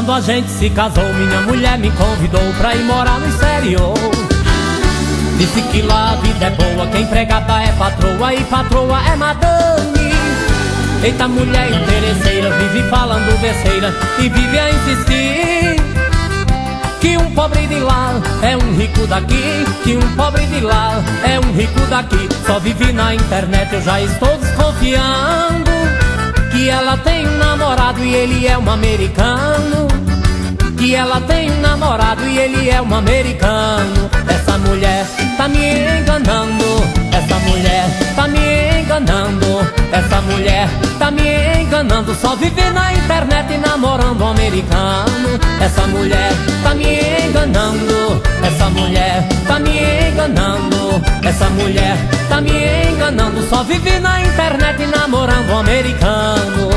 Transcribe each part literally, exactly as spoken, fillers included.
Quando a gente se casou, minha mulher me convidou pra ir morar no exterior. Disse que lá a vida é boa, que empregada é patroa e patroa é madame. Eita, mulher interesseira, vive falando besteira e vive a insistir que um pobre de lá é um rico daqui, que um pobre de lá é um rico daqui. Só vive na internet, eu já estou desconfiando que ela tem um namorado e ele é um americano. Que ela tem um namorado e ele é um americano. Essa mulher tá me enganando, essa mulher tá me enganando, essa mulher tá me enganando. Só vive na internet namorando um americano. Essa mulher tá me enganando, essa mulher tá me enganando, essa mulher tá me enganando. Só vive na internet namorando um americano.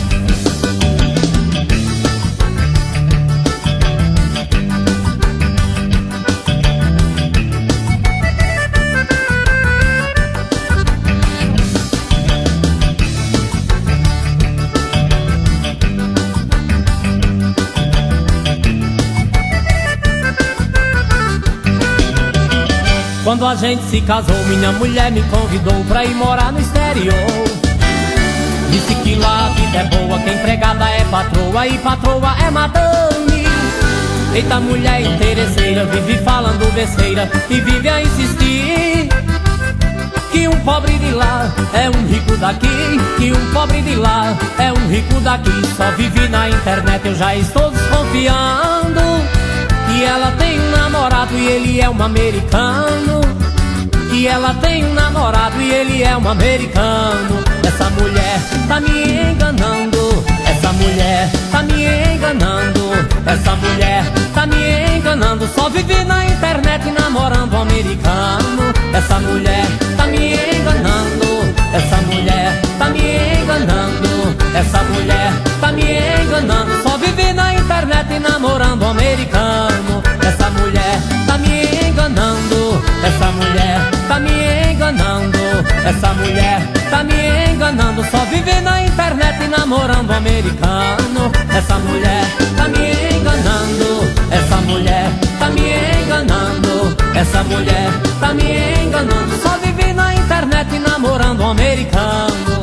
Quando a gente se casou, minha mulher me convidou pra ir morar no exterior. Disse que lá a vida é boa, que empregada é patroa e patroa é madame. Eita, mulher interesseira, vive falando besteira e vive a insistir que um pobre de lá é um rico daqui, que um pobre de lá é um rico daqui. Só vive na internet, eu já estou desconfiando que ela tem um namorado e ele é um americano. Que ela tem um namorado e ele é um americano. Essa mulher tá me enganando, essa mulher tá me enganando, essa mulher tá me enganando. Só vive na internet namorando um americano. Essa mulher tá me enganando, essa mulher tá me enganando, essa mulher tá me enganando. Só vive na internet namorando um americano. Essa mulher tá me enganando, essa mulher tá me enganando, essa mulher tá me enganando. Só vive na internet namorando um americano. Essa mulher tá me enganando, essa mulher tá me enganando, essa mulher tá me enganando. Só vive na internet namorando um americano.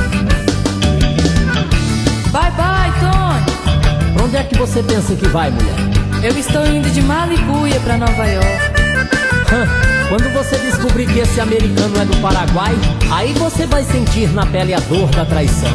Bye bye, Tony. Pra onde é que você pensa que vai, mulher? Eu estou indo de Malibuia pra Nova York. Quando você descobrir que esse americano é do Paraguai, aí você vai sentir na pele a dor da traição.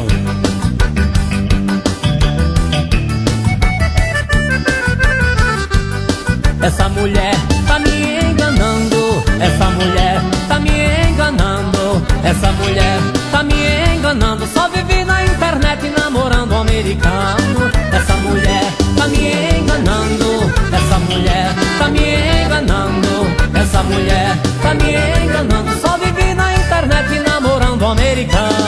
Essa mulher tá me enganando, essa mulher tá me enganando, essa mulher tá me enganando. Só vive na internet namorando um americano. Essa mulher tá me enganando, essa mulher tá me enganando, essa mulher tá me enganando. Só vive na internet namorando um americano.